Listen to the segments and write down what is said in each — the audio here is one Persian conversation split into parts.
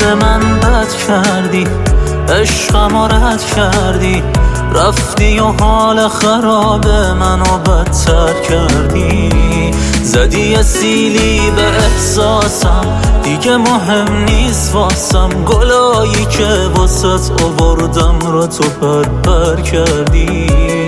به من بد کردی، عشقمو رد کردی، رفتی و حال خراب منو بدتر کردی. زدی یه سیلی به احساسم، دیگه مهم نیست واسم، گلایی که واسط آوردم را تو پر کردی.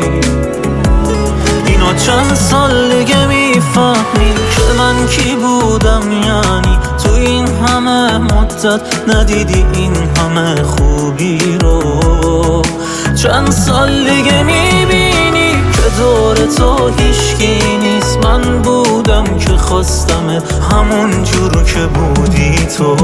اینو چند سال دیگه میفهمی که من کی بودم، یعنی تو این همه مدت ندیدی این همه خوبی رو. چند سال دیگه میبینی که دور تو هیچکی نیست، من بودم که خواستمت همون جور که بودی تو.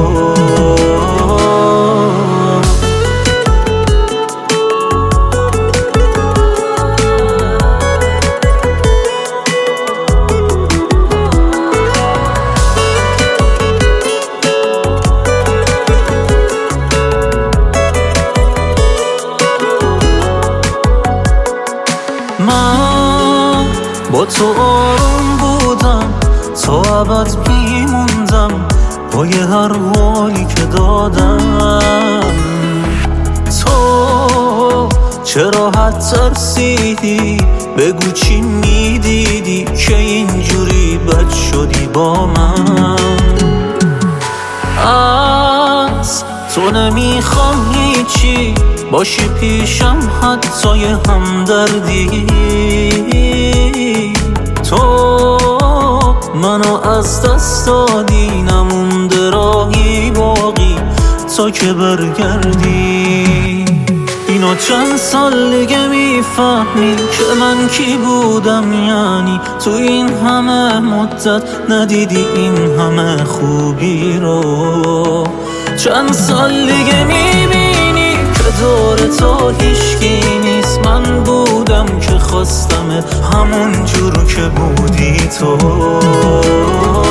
من با تو آروم بودم، تا ابد میموندم با یه هر حالی که دادم. تو چرا حد ترسیدی؟ بگو چی میدیدی که اینجوری بد شدی با من؟ از تو نمیخوام هیچی، باشی پیشم حتی یه همدردی. تو منو از دست دادی، نمونده راهی باقی تا که برگردی. اینو چند سال دیگه میفهمی که من کی بودم، یعنی تو این همه مدت ندیدی این همه خوبی رو. چند سال دیگه میبینی که دور تو هیچکی نیست، من بودم که خواستمت همون جور که بودی تو.